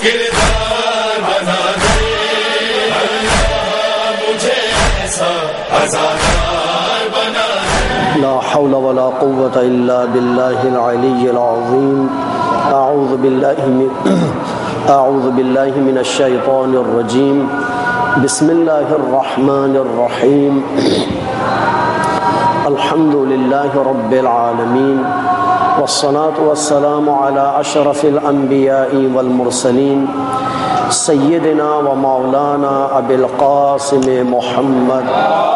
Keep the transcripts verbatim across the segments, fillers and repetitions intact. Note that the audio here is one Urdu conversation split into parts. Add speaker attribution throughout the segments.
Speaker 1: کردار بنا دے اللہ مجھے ایسا عزادار بنا دے.
Speaker 2: لا حول ولا قوة الا باللہ العلی العظیم. اعوذ باللہ من اعوذ باللہ من الشیطان الرجیم. بسم اللہ الرحمن الرحیم. الحمد للہ رب العالمین والصلاة والسلام على اشرف الانبیاء والمرسلین سیدنا و مولانا ابی القاسم محمد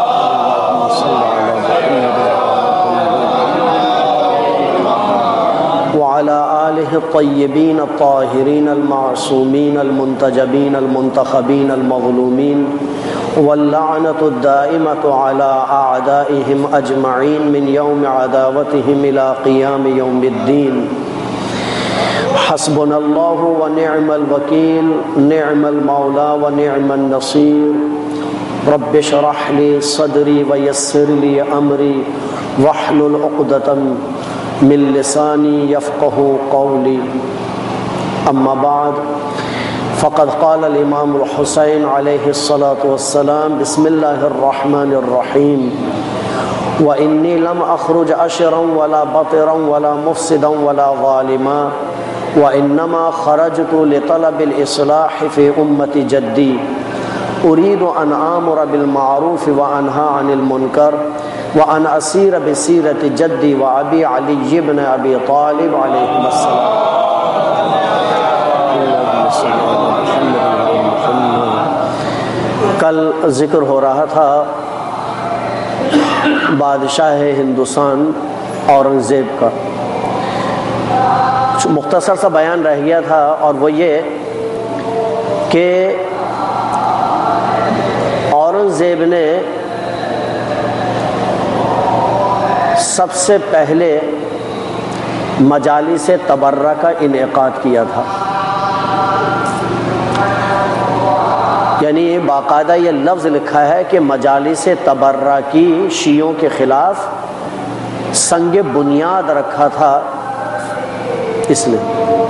Speaker 2: وعلى آلہ الطیبین الطاہرین المعصومین المنتجبین المنتخبین المظلومین واللعنة الدائمة على أعدائهم أجمعين من يوم عداوتهم إلى قيام يوم الدين. حسبنا الله ونعم الوكيل نعم المولى ونعم النصير. رب اشرح لي صدري ويسر لي أمري واحلل عقدة من لساني يفقه قولي. أما بعد فقد قال الامام الحسین علیہ الصلاۃ والسلام بسم اللہ الرحمن الرحیم وانی لم اخرج اشرا ولا بطرا ولا مفسدا ولا ظالما وانما خرجت لطلب الاصلاح في امة جدی اريد ان آمر بالمعروف وانهى عن المنکر وان اسیر بسیرة جدی وابی علی بن ابی طالب علیہ السلام. کل ذکر ہو رہا تھا بادشاہ ہندوستان اورنگزیب کا. مختصر سا بیان رہ گیا تھا اور وہ یہ کہ اورنگزیب نے سب سے پہلے مجالس تبرہ کا انعقاد کیا تھا. یعنی باقاعدہ یہ لفظ لکھا ہے کہ مجالس تبرہ کی شیعوں کے خلاف سنگ بنیاد رکھا تھا اس نے.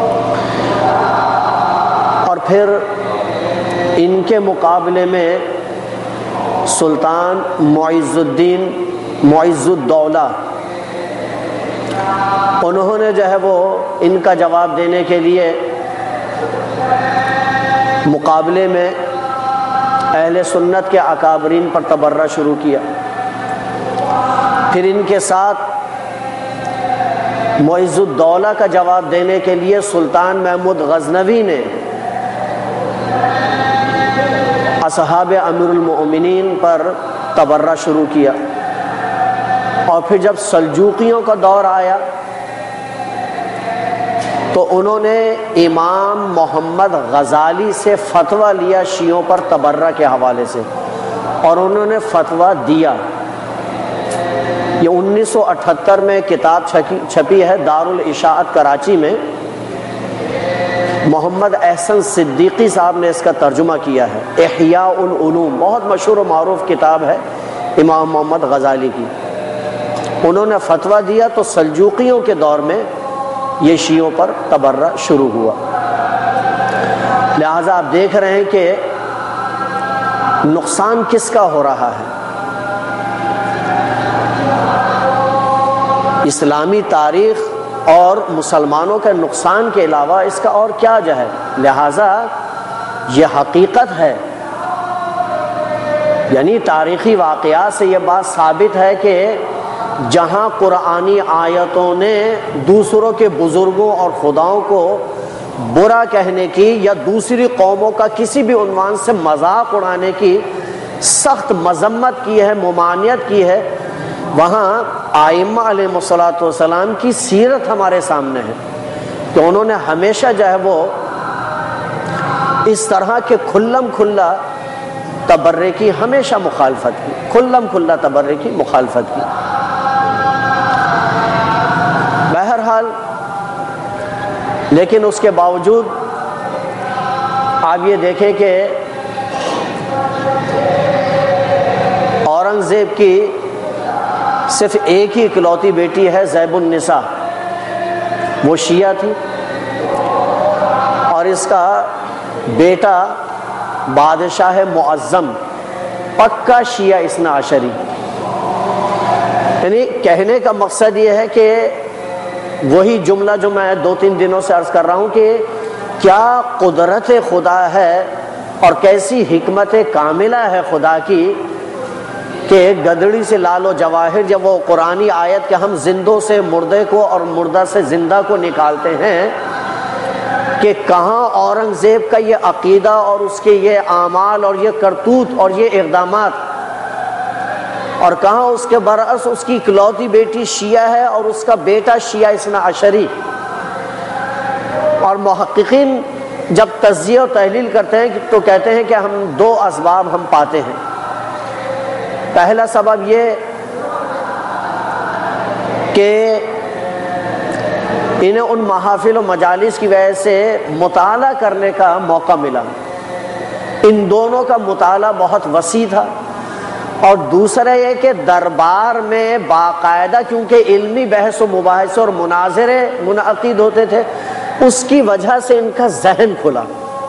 Speaker 2: اور پھر ان کے مقابلے میں سلطان معز الدین معز الدولہ انہوں نے جو ہے وہ ان کا جواب دینے کے لیے مقابلے میں اہل سنت کے اکابرین پر تبرہ شروع کیا. پھر ان کے ساتھ معز الدولہ کا جواب دینے کے لیے سلطان محمود غزنوی نے اصحاب امیر المؤمنین پر تبرہ شروع کیا. اور پھر جب سلجوقیوں کا دور آیا تو انہوں نے امام محمد غزالی سے فتویٰ لیا شیعوں پر تبرہ کے حوالے سے اور انہوں نے فتویٰ دیا. یہ انیس سو اٹھتر میں کتاب چھپی ہے دارالاشاعت کراچی میں. محمد احسن صدیقی صاحب نے اس کا ترجمہ کیا ہے. احیاء العلوم بہت مشہور و معروف کتاب ہے امام محمد غزالی کی. انہوں نے فتویٰ دیا تو سلجوقیوں کے دور میں یہ شیعوں پر تبرہ شروع ہوا. لہذا آپ دیکھ رہے ہیں کہ نقصان کس کا ہو رہا ہے. اسلامی تاریخ اور مسلمانوں کے نقصان کے علاوہ اس کا اور کیا جو ہے. لہذا یہ حقیقت ہے، یعنی تاریخی واقعات سے یہ بات ثابت ہے کہ جہاں قرآنی آیتوں نے دوسروں کے بزرگوں اور خداؤں کو برا کہنے کی یا دوسری قوموں کا کسی بھی عنوان سے مذاق اڑانے کی سخت مذمت کی ہے، ممانعت کی ہے، وہاں ائمہ علیہ الصلوۃ والسلام کی سیرت ہمارے سامنے ہے کہ انہوں نے ہمیشہ جو ہے وہ اس طرح کے کھلم کھلا تبرے کی ہمیشہ مخالفت کی، کھلم کھلا تبرے کی مخالفت کی. بہرحال لیکن اس کے باوجود آپ یہ دیکھیں کہ اورنگزیب کی صرف ایک ہی اکلوتی بیٹی ہے زیب النساء، وہ شیعہ تھی، اور اس کا بیٹا بادشاہ معظم پکا شیعہ اثنا عشری. یعنی کہنے کا مقصد یہ ہے کہ وہی جملہ جو میں دو تین دنوں سے عرض کر رہا ہوں کہ کیا قدرت خدا ہے اور کیسی حکمت کاملہ ہے خدا کی کہ گدڑی سے لال و جواہر جب وہ قرآنی آیت کہ ہم زندوں سے مردے کو اور مردہ سے زندہ کو نکالتے ہیں، کہ کہاں اورنگزیب کا یہ عقیدہ اور اس کے یہ اعمال اور یہ کرتوت اور یہ اقدامات، اور کہاں اس کے برعکس اس کی اکلوتی بیٹی شیعہ ہے اور اس کا بیٹا شیعہ اثنا عشری. اور محققین جب تجزیہ و تحلیل کرتے ہیں تو کہتے ہیں کہ ہم دو اسباب ہم پاتے ہیں. پہلا سبب یہ کہ انہیں ان محافل و مجالس کی وجہ سے مطالعہ کرنے کا موقع ملا. ان دونوں کا مطالعہ بہت وسیع تھا. اور دوسرا یہ کہ دربار میں باقاعدہ کیونکہ علمی بحث و مباحثے اور مناظرے منعقد ہوتے تھے، اس کی وجہ سے ان کا ذہن کھلا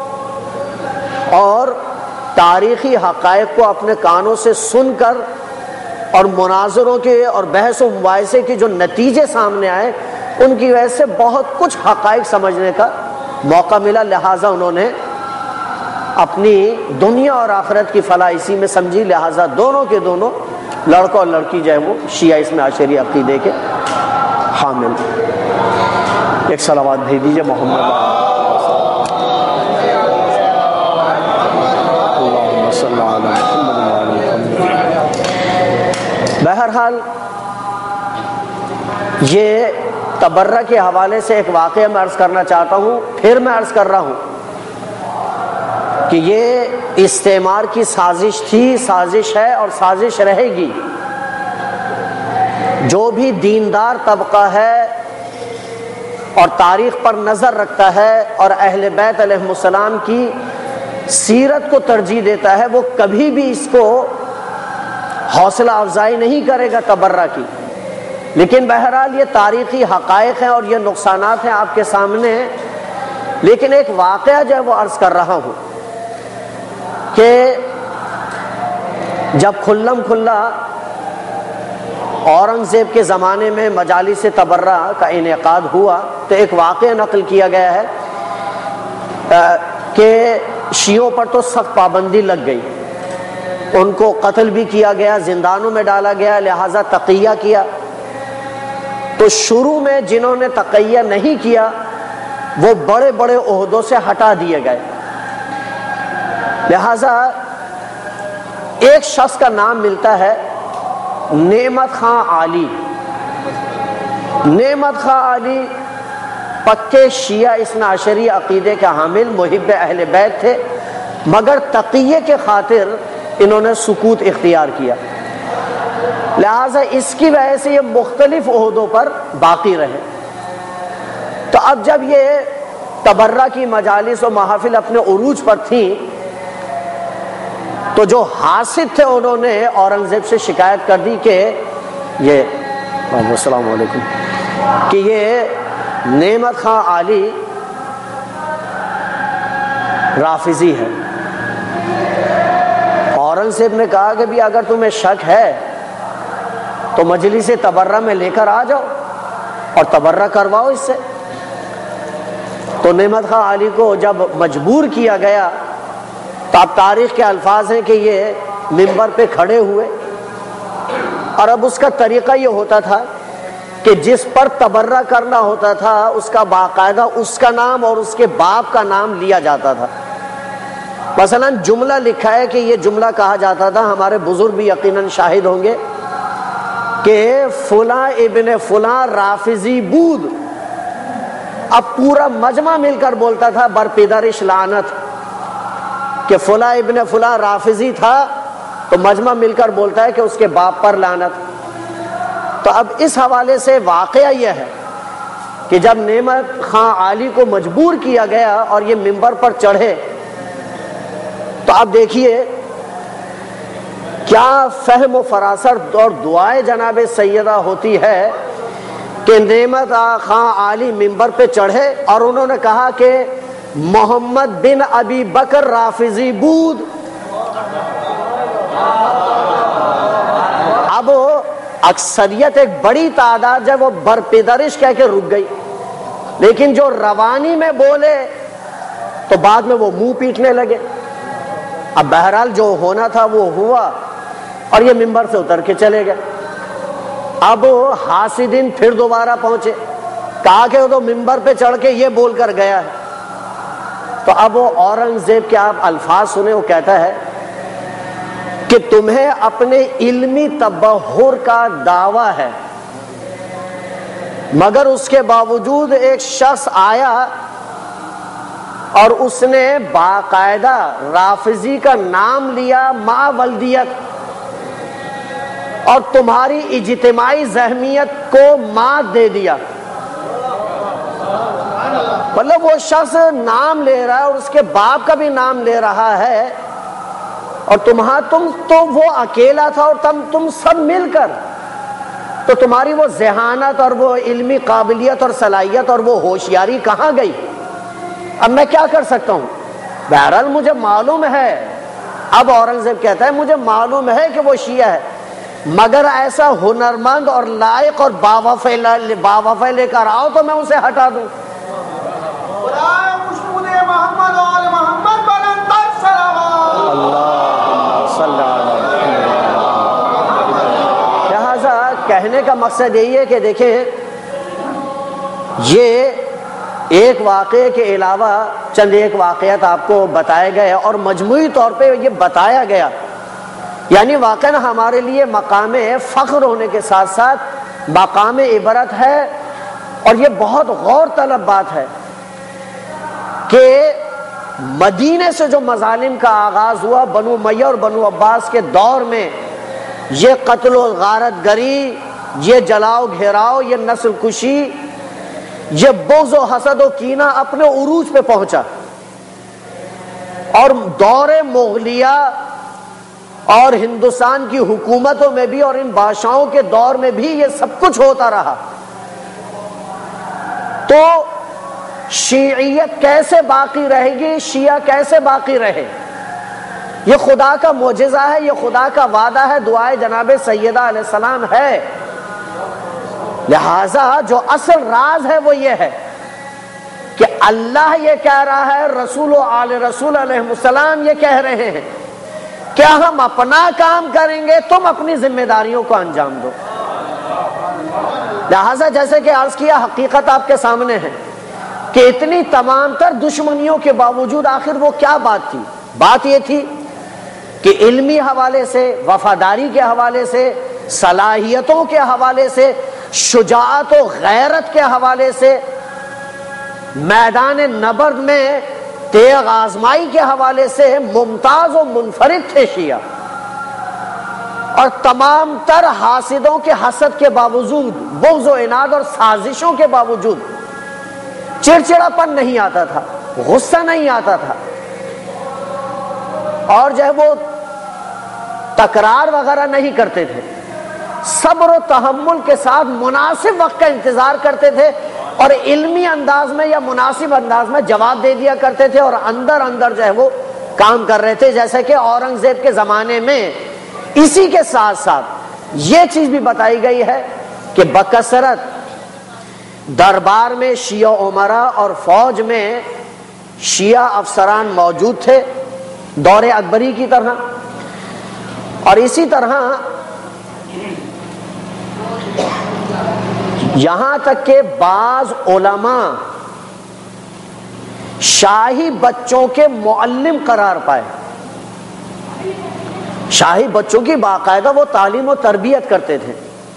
Speaker 2: اور تاریخی حقائق کو اپنے کانوں سے سن کر اور مناظروں کے اور بحث و مباحثے کے جو نتیجے سامنے آئے ان کی وجہ سے بہت کچھ حقائق سمجھنے کا موقع ملا. لہٰذا انہوں نے اپنی دنیا اور آخرت کی فلاح اسی میں سمجھی. لہٰذا دونوں کے دونوں لڑکا اور لڑکی جو ہے وہ شیعہ اثنا عشری عقیدے کے حامل. ایک صلوات بھیج دیجیے محمد. اللہم صلی علی محمد. بہرحال یہ تبرہ کے حوالے سے ایک واقعہ میں عرض کرنا چاہتا ہوں. پھر میں عرض کر رہا ہوں کہ یہ استعمار کی سازش تھی، سازش ہے اور سازش رہے گی. جو بھی دیندار طبقہ ہے اور تاریخ پر نظر رکھتا ہے اور اہل بیت علیہ السلام کی سیرت کو ترجیح دیتا ہے، وہ کبھی بھی اس کو حوصلہ افزائی نہیں کرے گا تبرہ کی. لیکن بہرحال یہ تاریخی حقائق ہیں اور یہ نقصانات ہیں آپ کے سامنے. لیکن ایک واقعہ جو ہے وہ عرض کر رہا ہوں کہ جب کھلم کھلا اورنگزیب کے زمانے میں مجالس تبرہ کا انعقاد ہوا تو ایک واقعہ نقل کیا گیا ہے کہ شیعوں پر تو سخت پابندی لگ گئی، ان کو قتل بھی کیا گیا، زندانوں میں ڈالا گیا، لہٰذا تقیہ کیا. تو شروع میں جنہوں نے تقیہ نہیں کیا وہ بڑے بڑے عہدوں سے ہٹا دیے گئے. لہذا ایک شخص کا نام ملتا ہے نعمت خان عالی. نعمت خان عالی پکے شیعہ اثنا عشری عقیدے کے حامل محب اہل بیت تھے، مگر تقیے کے خاطر انہوں نے سکوت اختیار کیا. لہذا اس کی وجہ سے یہ مختلف عہدوں پر باقی رہے. تو اب جب یہ تبرہ کی مجالس و محافل اپنے عروج پر تھیں تو جو حاسد تھے انہوں نے اورنگزیب سے شکایت کر دی کہ یہ السلام علیکم کہ یہ نعمت خان عالی رافضی ہے. اورنگزیب نے کہا کہ بھی اگر تمہیں شک ہے تو مجلس تبرہ میں لے کر آ جاؤ اور تبرہ کرواؤ اس سے. تو نعمت خان عالی کو جب مجبور کیا گیا تو اب تاریخ کے الفاظ ہیں کہ یہ منبر پہ کھڑے ہوئے اور اب اس کا طریقہ یہ ہوتا تھا کہ جس پر تبرہ کرنا ہوتا تھا اس کا باقاعدہ اس کا نام اور اس کے باپ کا نام لیا جاتا تھا. مثلا جملہ لکھا ہے کہ یہ جملہ کہا جاتا تھا، ہمارے بزرگ بھی یقیناً شاہد ہوں گے کہ فلاں ابن فلاں رافضی بود. اب پورا مجمع مل کر بولتا تھا بر پدرش لعنت، کہ فلاں ابن فلاں رافضی تھا تو مجمع مل کر بولتا ہے کہ اس کے باپ پر لعنت. تو اب اس حوالے سے واقعہ یہ ہے کہ جب نعمت خان عالی کو مجبور کیا گیا اور یہ منبر پر چڑھے تو اب دیکھیے کیا فہم و فراست اور دعائے جناب سیدہ ہوتی ہے کہ نعمت خان عالی منبر پہ چڑھے اور انہوں نے کہا کہ محمد بن ابی بکر رافضی بود. اب اکثریت ایک بڑی تعداد جب وہ برپدرش کہہ کے رک گئی، لیکن جو روانی میں بولے تو بعد میں وہ منہ پیٹنے لگے. اب بہرحال جو ہونا تھا وہ ہوا اور یہ منبر سے اتر کے چلے گئے. اب حاسدین پھر دوبارہ پہنچے، کہا کہ وہ تو منبر پہ چڑھ کے یہ بول کر گیا ہے. تو اب وہ اورنگزیب کے آپ الفاظ سنیں، وہ کہتا ہے کہ تمہیں اپنے علمی تبحر کا دعویٰ ہے، مگر اس کے باوجود ایک شخص آیا اور اس نے باقاعدہ رافضی کا نام لیا ما ولدیت، اور تمہاری اجتماعی ذہنیت کو مات دے دیا. مطلب وہ شخص نام لے رہا ہے اور اس کے باپ کا بھی نام لے رہا ہے، اور تمہاں تم تو وہ اکیلا تھا اور تم تم سب مل کر، تو تمہاری وہ ذہانت اور وہ علمی قابلیت اور صلاحیت اور وہ ہوشیاری کہاں گئی؟ اب میں کیا کر سکتا ہوں؟ بہرحال مجھے معلوم ہے. اب اورنگزیب کہتا ہے مجھے معلوم ہے کہ وہ شیعہ ہے، مگر ایسا ہنرمند اور لائق اور باوفا لے کر آؤ تو میں اسے ہٹا دوں. لہذا کہنے کا مقصد یہی ہے کہ دیکھیں، یہ ایک واقعے کے علاوہ چند ایک واقعات آپ کو بتائے گئے اور مجموعی طور پہ یہ بتایا گیا، یعنی واقعاً ہمارے لیے مقام فخر ہونے کے ساتھ ساتھ مقام عبرت ہے. اور یہ بہت غور طلب بات ہے کہ مدینے سے جو مظالم کا آغاز ہوا بنو امیہ اور بنو عباس کے دور میں، یہ قتل و غارت گری، یہ جلاؤ گھیراؤ، یہ نسل کشی، یہ بغض و حسد و کینہ اپنے عروج پہ پہنچا. اور دور مغلیہ اور ہندوستان کی حکومتوں میں بھی اور ان بادشاہوں کے دور میں بھی یہ سب کچھ ہوتا رہا. تو شیعیت کیسے باقی رہے گی، شیعہ کیسے باقی رہے؟ یہ خدا کا معجزہ ہے، یہ خدا کا وعدہ ہے، دعائے جناب سیدہ علیہ السلام ہے. لہذا جو اصل راز ہے وہ یہ ہے کہ اللہ یہ کہہ رہا ہے، رسول و آل رسول علیہ السلام یہ کہہ رہے ہیں کیا ہم اپنا کام کریں گے، تم اپنی ذمہ داریوں کو انجام دو. لہذا جیسے کہ عرض کیا، حقیقت آپ کے سامنے ہے کہ اتنی تمام تر دشمنیوں کے باوجود آخر وہ کیا بات تھی؟ بات یہ تھی کہ علمی حوالے سے، وفاداری کے حوالے سے، صلاحیتوں کے حوالے سے، شجاعت و غیرت کے حوالے سے، میدان نبرد میں تیغ آزمائی کے حوالے سے ممتاز و منفرد تھے شیعہ. اور تمام تر حاسدوں کے حسد کے باوجود، بغض و عناد اور سازشوں کے باوجود چڑچڑاپن نہیں آتا تھا، غصہ نہیں آتا تھا، اور جو ہے وہ تکرار وغیرہ نہیں کرتے تھے. صبر و تحمل کے ساتھ مناسب وقت کا انتظار کرتے تھے اور علمی انداز میں یا مناسب انداز میں جواب دے دیا کرتے تھے، اور اندر اندر جو ہے وہ کام کر رہے تھے. جیسے کہ اورنگزیب کے زمانے میں اسی کے ساتھ ساتھ یہ چیز بھی بتائی گئی ہے کہ بکثرت دربار میں شیعہ امرا اور فوج میں شیعہ افسران موجود تھے دور اکبری کی طرح. اور اسی طرح یہاں تک کہ بعض علماء شاہی بچوں کے معلم قرار پائے. شاہی بچوں کی باقاعدہ وہ تعلیم و تربیت کرتے تھے.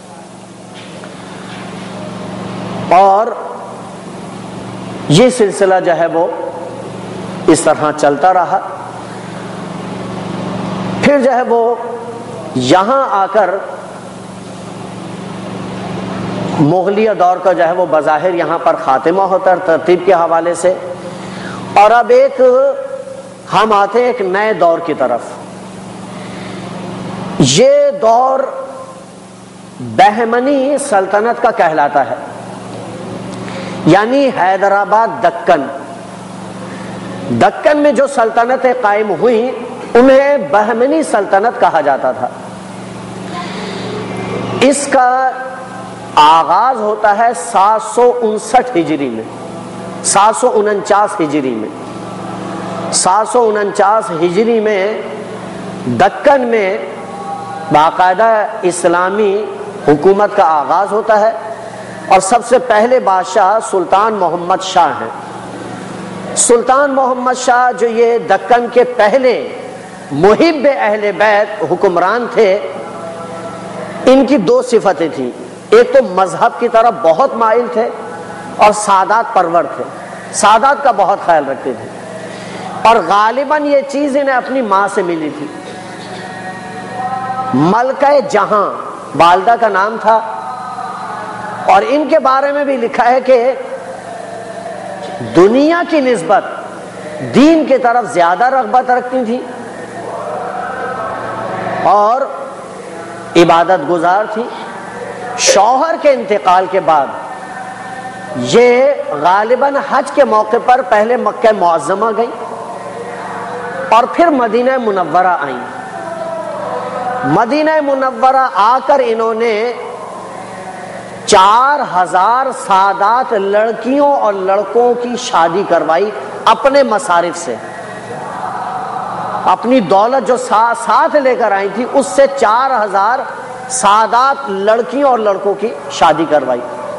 Speaker 2: اور یہ سلسلہ جو ہے وہ اس طرح چلتا رہا. پھر جو ہے وہ یہاں آ کر مغلیہ دور کا جو ہے وہ بظاہر یہاں پر خاتمہ ہوتا ہے ترتیب کے حوالے سے. اور اب ایک ہم آتے ہیں ایک نئے دور کی طرف. یہ دور بہمنی سلطنت کا کہلاتا ہے، یعنی حیدرآباد دکن. دکن میں جو سلطنتیں قائم ہوئیں انہیں بہمنی سلطنت کہا جاتا تھا. اس کا آغاز ہوتا ہے سات سو انسٹھ ہجری میں، سات سو انچاس ہجری میں. سات سو انچاس ہجری میں دکن میں باقاعدہ اسلامی حکومت کا آغاز ہوتا ہے، اور سب سے پہلے بادشاہ سلطان محمد شاہ ہیں. سلطان محمد شاہ جو یہ دکن کے پہلے محب اہل بیت حکمران تھے، ان کی دو صفتیں تھیں. ایک تو مذہب کی طرف بہت مائل تھے اور سادات پرور تھے، سادات کا بہت خیال رکھتے تھے، اور غالباً یہ چیز انہیں اپنی ماں سے ملی تھی. ملکہ جہاں والدہ کا نام تھا، اور ان کے بارے میں بھی لکھا ہے کہ دنیا کی نسبت دین کی طرف زیادہ رغبت رکھتی تھی اور عبادت گزار تھی. شوہر کے انتقال کے بعد یہ غالباً حج کے موقع پر پہلے مکہ معظمہ گئی اور پھر مدینہ منورہ آئیں. مدینہ منورہ آ کر انہوں نے چار ہزار سادات لڑکیوں اور لڑکوں کی شادی کروائی اپنے مصارف سے. اپنی دولت جو ساتھ لے کر آئی تھی اس سے چار ہزار سادات لڑکیوں اور لڑکوں کی شادی کروائی.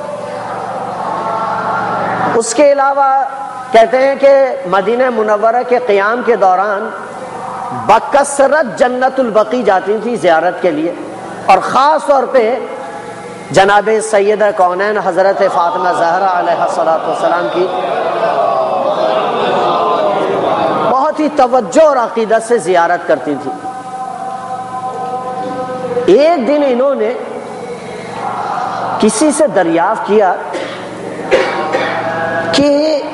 Speaker 2: اس کے علاوہ کہتے ہیں کہ مدینہ منورہ کے قیام کے دوران بکثرت جنت البقیع جاتی تھی زیارت کے لیے، اور خاص طور پہ جناب سیدہ کونین حضرت فاطمہ زہرا علیہ الصلوۃ والسلام کی بہت ہی توجہ اور عقیدت سے زیارت کرتی تھی. ایک دن انہوں نے کسی سے دریافت کیا کہ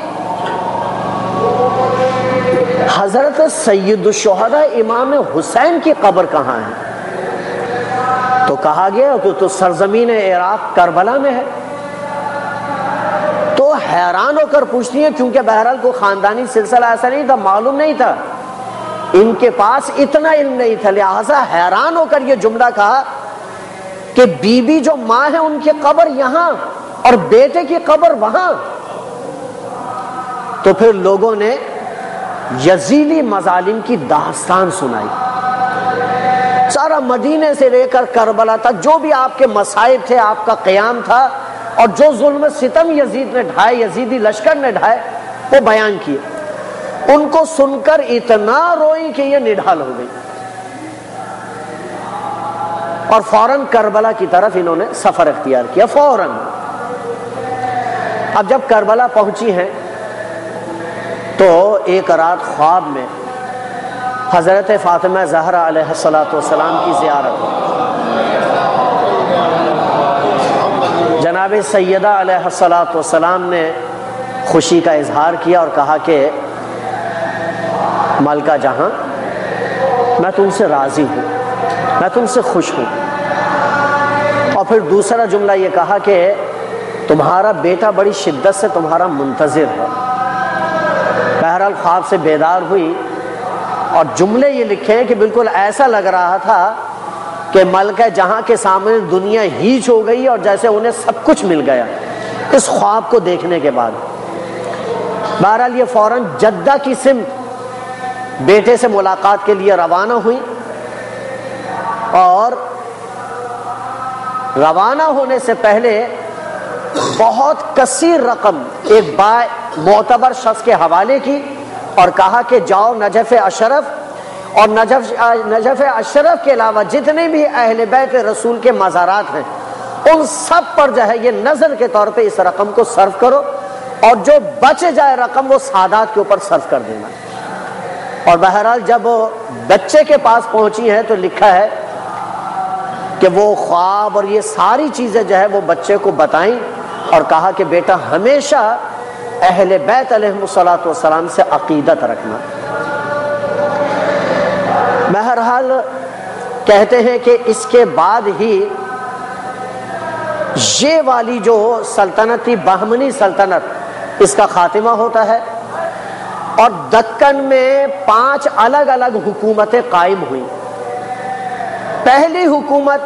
Speaker 2: حضرت سید الشہداء امام حسین کی قبر کہاں ہے؟ تو کہا گیا کہ تو سرزمین عراق کربلا میں ہے. تو حیران ہو کر پوچھتی ہیں، کیونکہ بہرحال کو خاندانی سلسلہ ایسا نہیں تھا، معلوم نہیں تھا، ان کے پاس اتنا علم نہیں تھا، لہذا حیران ہو کر یہ جملہ کہا کہ بی بی جو ماں ہے ان کی قبر یہاں اور بیٹے کی قبر وہاں. تو پھر لوگوں نے یزیدی مظالم کی داستان سنائی. سارا مدینے سے لے کر کربلا تک جو بھی آپ کے مصائب تھے، آپ کا قیام تھا، اور جو ظلم ستم یزید نے ڈھائے، یزیدی لشکر نے ڈھائے، وہ بیان کیے. ان کو سن کر اتنا روئی کہ یہ نڈھال ہو گئی، اور فوراً کربلا کی طرف انہوں نے سفر اختیار کیا. فوراً اب جب کربلا پہنچی ہیں تو ایک رات خواب میں حضرت فاطمہ زہرا علیہ الصلوۃ والسلام کی زیارت. جناب سیدہ علیہ الصلوۃ والسلام نے خوشی کا اظہار کیا اور کہا کہ ملکہ جہاں، میں تم سے راضی ہوں، میں تم سے خوش ہوں. اور پھر دوسرا جملہ یہ کہا کہ تمہارا بیٹا بڑی شدت سے تمہارا منتظر ہے. بہرحال خواب سے بیدار ہوئی اور جملے یہ لکھے ہیں کہ بالکل ایسا لگ رہا تھا کہ ملکہ جہاں کے سامنے دنیا ہیچ ہو گئی اور جیسے انہیں سب کچھ مل گیا اس خواب کو دیکھنے کے بعد. بہرحال یہ فوراً جدہ کی سمت بیٹے سے ملاقات کے لیے روانہ ہوئی، اور روانہ ہونے سے پہلے بہت کثیر رقم ایک با معتبر شخص کے حوالے کی اور کہا کہ جاؤ نجف اشرف اور نجف نجف اشرف کے علاوہ جتنے بھی اہل بیت رسول کے مزارات ہیں ان سب پر جو ہے یہ نظر کے طور پہ اس رقم کو صرف کرو، اور جو بچ جائے رقم وہ سادات کے اوپر صرف کر دینا. اور بہرحال جب بچے کے پاس پہنچی ہیں تو لکھا ہے کہ وہ خواب اور یہ ساری چیزیں جو ہے وہ بچے کو بتائیں اور کہا کہ بیٹا ہمیشہ اہل بیت علیہم الصلوۃ والسلام سے عقیدت رکھنا. بہرحال کہتے ہیں کہ اس کے بعد ہی یہ والی جو سلطنت تھی بہمنی سلطنت، اس کا خاتمہ ہوتا ہے اور دکن میں پانچ الگ الگ حکومتیں قائم ہوئیں۔ پہلی حکومت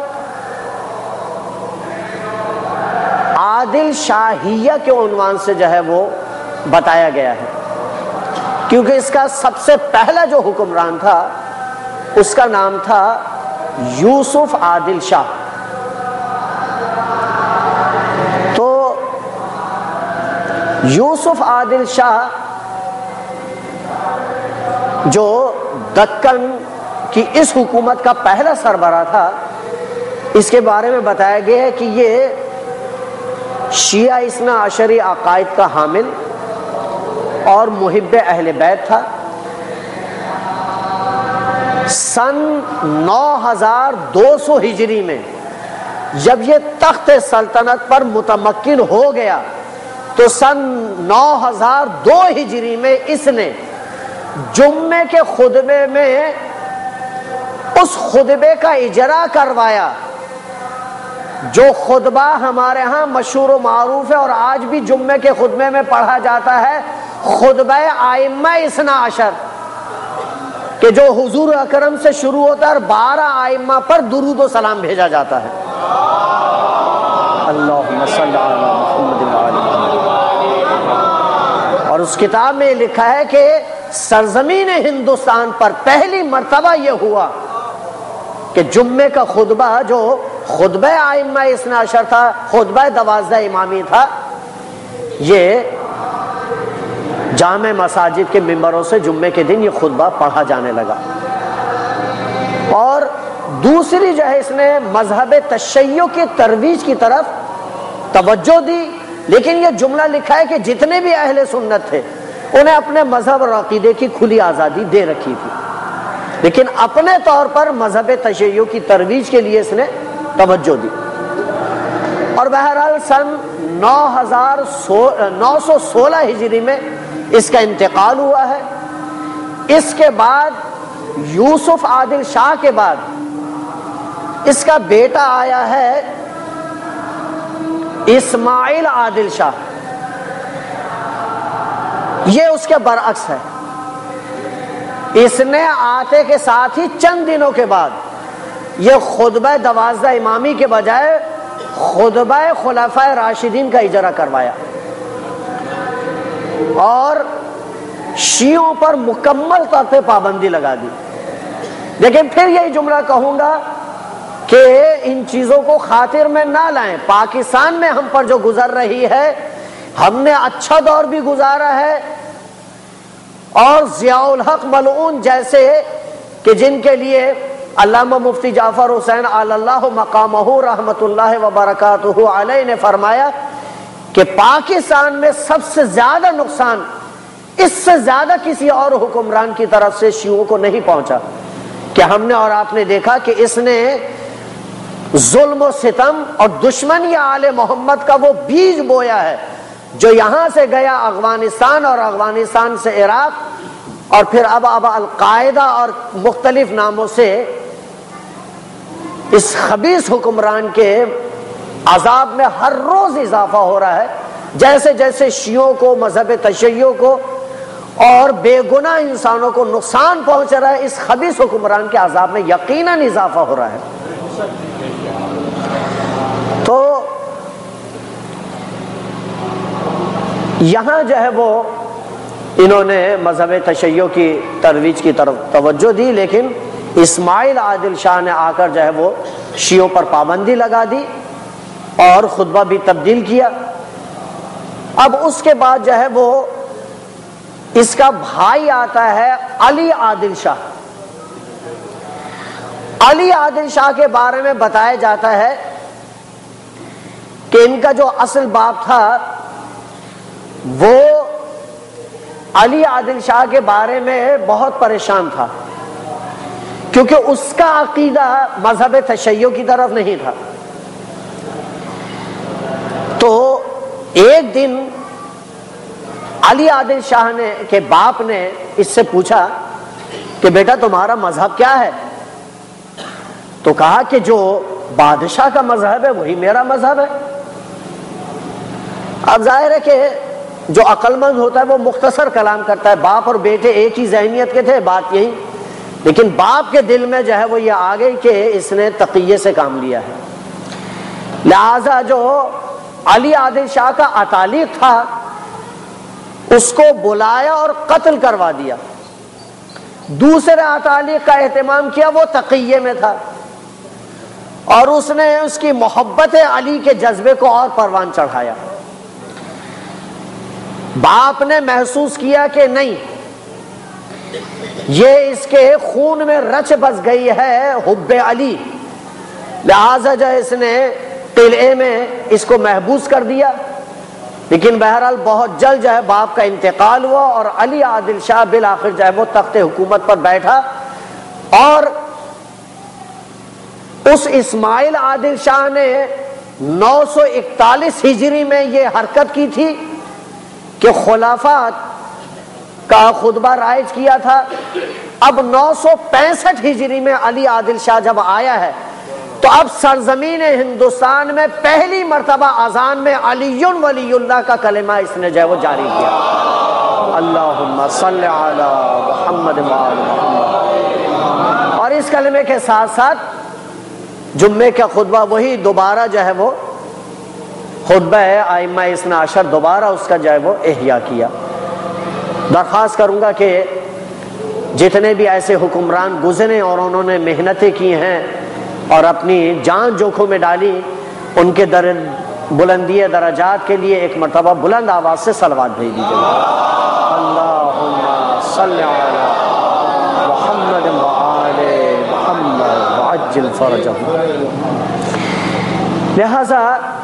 Speaker 2: عادل شاہیہ کے عنوان سے جو ہے وہ بتایا گیا ہے، کیونکہ اس کا سب سے پہلا جو حکمران تھا اس کا نام تھا یوسف عادل شاہ۔ تو یوسف عادل شاہ جو دکن کی اس حکومت کا پہلا سربراہ تھا، اس کے بارے میں بتایا گیا ہے کہ یہ شیعہ اثنا عشری عقائد کا حامل اور محب اہل بیت تھا۔ سن نو ہزار دو سو ہجری میں جب یہ تخت سلطنت پر متمکن ہو گیا تو سن نو ہزار دو ہجری میں اس نے جمعے کے خطبے میں اس خطبے کا اجرا کروایا جو خطبہ ہمارے ہاں مشہور و معروف ہے اور آج بھی جمعے کے خطبے میں پڑھا جاتا ہے، خطبہ ائمہ اثنا عشر، کہ جو حضور اکرم سے شروع ہوتا ہے اور بارہ ائمہ پر درود و سلام بھیجا جاتا ہے۔ اللہم صلی علی محمد وعلی محمد۔ اور اس کتاب میں لکھا ہے کہ سرزمین ہندوستان پر پہلی مرتبہ یہ ہوا کہ جمعے کا خطبہ جو خطبہ ائمہ اثنا عشر تھا، خطبہ دوازدہ امامی تھا، یہ جامع مساجد کے ممبروں سے جمعے کے دن یہ خطبہ پڑھا جانے لگا۔ اور دوسری جو ہے اس نے مذہب تشیع کی ترویج کی طرف توجہ دی، لیکن یہ جملہ لکھا ہے کہ جتنے بھی اہل سنت تھے انہیں اپنے مذہب اور عقیدے کی کھلی آزادی دے رکھی تھی، لیکن اپنے طور پر مذہب تشیع کی ترویج کے لیے اس نے توجہ دی۔ اور بہرحال سن نو ہزار نو سو سولہ ہجری میں اس کا انتقال ہوا ہے۔ اس کے بعد یوسف عادل شاہ کے بعد اس کا بیٹا آیا ہے اسماعیل عادل شاہ، یہ اس کے برعکس ہے۔ اس نے آتے کے ساتھ ہی چند دنوں کے بعد یہ خطبہ دوازدہ امامی کے بجائے خطبہ خلفائے راشدین کا اجرا کروایا اور شیعوں پر مکمل طور پہ پابندی لگا دی۔ لیکن پھر یہی جملہ کہوں گا کہ ان چیزوں کو خاطر میں نہ لائیں۔ پاکستان میں ہم پر جو گزر رہی ہے، ہم نے اچھا دور بھی گزارا ہے، اور ضیاء الحق ملعون جیسے کہ جن کے لیے علامہ مفتی جعفر حسین علی اللہ مقامہ رحمت اللہ وبرکاتہ علیہ نے فرمایا کہ پاکستان میں سب سے زیادہ نقصان اس سے زیادہ کسی اور حکمران کی طرف سے شیعوں کو نہیں پہنچا، کہ ہم نے اور آپ نے دیکھا کہ اس نے ظلم و ستم اور دشمنی آل محمد کا وہ بیج بویا ہے جو یہاں سے گیا افغانستان اور افغانستان سے عراق، اور پھر اب اب القاعدہ اور مختلف ناموں سے اس خبیث حکمران کے عذاب میں ہر روز اضافہ ہو رہا ہے، جیسے جیسے شیعوں کو، مذہب تشیع کو اور بے گناہ انسانوں کو نقصان پہنچ رہا ہے، اس خبیث حکمران کے عذاب میں یقیناً اضافہ ہو رہا ہے۔ تو یہاں جو ہے وہ انہوں نے مذہب تشیع کی ترویج کی طرف توجہ دی، لیکن اسماعیل عادل شاہ نے آ کر جو ہے وہ شیعوں پر پابندی لگا دی اور خطبہ بھی تبدیل کیا۔ اب اس کے بعد جو ہے وہ اس کا بھائی آتا ہے علی عادل شاہ۔ علی عادل شاہ کے بارے میں بتایا جاتا ہے کہ ان کا جو اصل باپ تھا وہ علی عادل شاہ کے بارے میں بہت پریشان تھا، کیونکہ اس کا عقیدہ مذہب تشیع کی طرف نہیں تھا۔ تو ایک دن علی عادل شاہ نے کے باپ نے اس سے پوچھا کہ بیٹا تمہارا مذہب کیا ہے؟ تو کہا کہ جو بادشاہ کا مذہب ہے وہی میرا مذہب ہے۔ اب ظاہر ہے کہ جو عقل مند ہوتا ہے وہ مختصر کلام کرتا ہے. باپ اور بیٹے ایک ہی ذہنیت کے تھے، بات یہی، لیکن باپ کے دل میں جو ہے وہ یہ آ گئی کہ اس نے تقیے سے کام لیا ہے. لہذا جو علی عادل شاہ کا اتالیق تھا اس کو بلایا اور قتل کروا دیا. دوسرے اتالیق کا اہتمام کیا، وہ تقیے میں تھا، اور اس نے اس کی محبت علی کے جذبے کو اور پروان چڑھایا. باپ نے محسوس کیا کہ نہیں، یہ اس کے خون میں رچ بس گئی ہے حب علی، لہذا جو اس نے قلعے میں اس کو محبوس کر دیا. لیکن بہرحال بہت جلد جو ہے باپ کا انتقال ہوا اور علی عادل شاہ بالآخر جو ہے وہ تخت حکومت پر بیٹھا. اور اس اسماعیل عادل شاہ نے نو سو اکتالیس ہجری میں یہ حرکت کی تھی کہ خلافات کا خطبہ رائج کیا تھا. اب نو سو پینسٹھ ہجری میں علی عادل شاہ جب آیا ہے تو اب سرزمین ہندوستان میں پہلی مرتبہ اذان میں علی ولی اللہ کا کلمہ اس نے جو ہے وہ جاری کیا. اللہم صلی علی محمد وآل محمد. اور اس کلمے کے ساتھ ساتھ جمعے کا خطبہ وہی دوبارہ جو ہے وہ خطبہ ائمہ اثنا عشر دوبارہ اس کا جو ہے وہ احیاء کیا. درخواست کروں گا کہ جتنے بھی ایسے حکمران گزرے اور انہوں نے محنتیں کی ہیں اور اپنی جان جوکھوں میں ڈالی، ان کے در بلندی درجات کے لیے ایک مرتبہ بلند آواز سے صلوات بھیج دیجیے. اللہم صلی علی محمد وآل محمد وعجل فرجہم. لہذا